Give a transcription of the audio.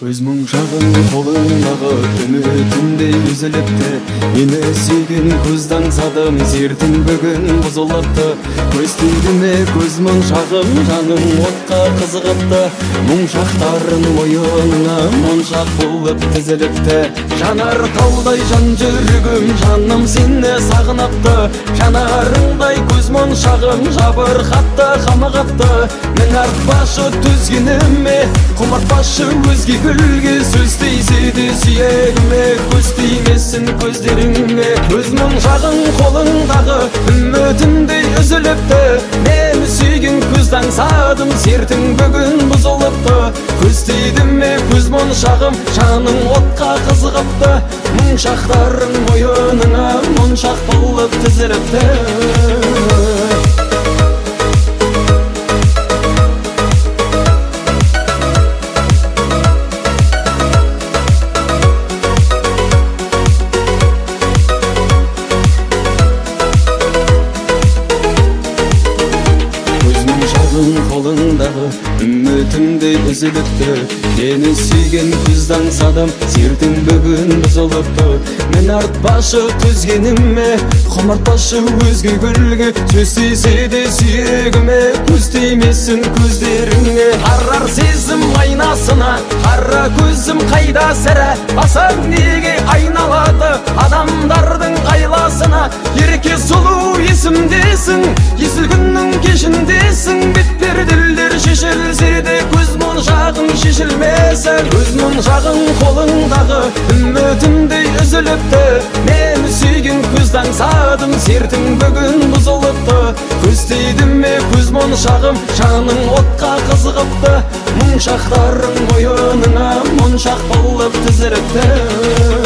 Көз мұңшағын қолыңдағы үмітімдей үзіліпті. Мені сүйген көзді аңсадым, сертің бүгін бұзылыпты. Көз тиді ме көз мұңшағым, жаным отқа қызығыпты. Мұңшақтарын мойыныңа моншақ болып тізіліпті. Жанар таудай жан жүрегім, жаным сені сағыныпты. Жанарыңдай көз мұңшағым, жабырқатты, қамығыпты. Мен артпашы төзгеніме, құмартпашы өзге гүлге. Сөз тисе де сүйегіме, көз тимесін көздеріңе. Көз мұңшағың қолыңдағы үмітімдей үзіліпті. Мен сүйген көзді аңсадым, сертің бүгін бұзылыпты. Көз тиді ме көз мұңшағым, жаның отқа қызығыпты. Мұңшақтарың мойыныңа моншақ болып тізіліпті. Қолыңдағы үмітімдей үзіліпті. Мені сүйген көзді аңсадым, сертің бүгін бұзылыпты. Мен артпашы төзгеніме, құмартпашы өзге гүлге. Сөз тисе де сүйегіме, көз тимесін көздеріңе. Қарар сезім айнасына, қара көзім қайда сірә. Басаң неге айналады адамдардың айласына. Ерке сұлу есімдесің, есіл күннің кешіндесің. Бетперделер шешілсе де көз мұңшағың шешілмесін. Көз мұңшағың қолыңдағы үмітімдей үзіліпті. Мен сүйген көзді аңсадым, сертің бүгін бұзылыпты. Көз тиді ме көз мұңшағым, жаның отқа қызығыпты. Мұңшақтарың мойыныңа моншақ болып тізіліпті.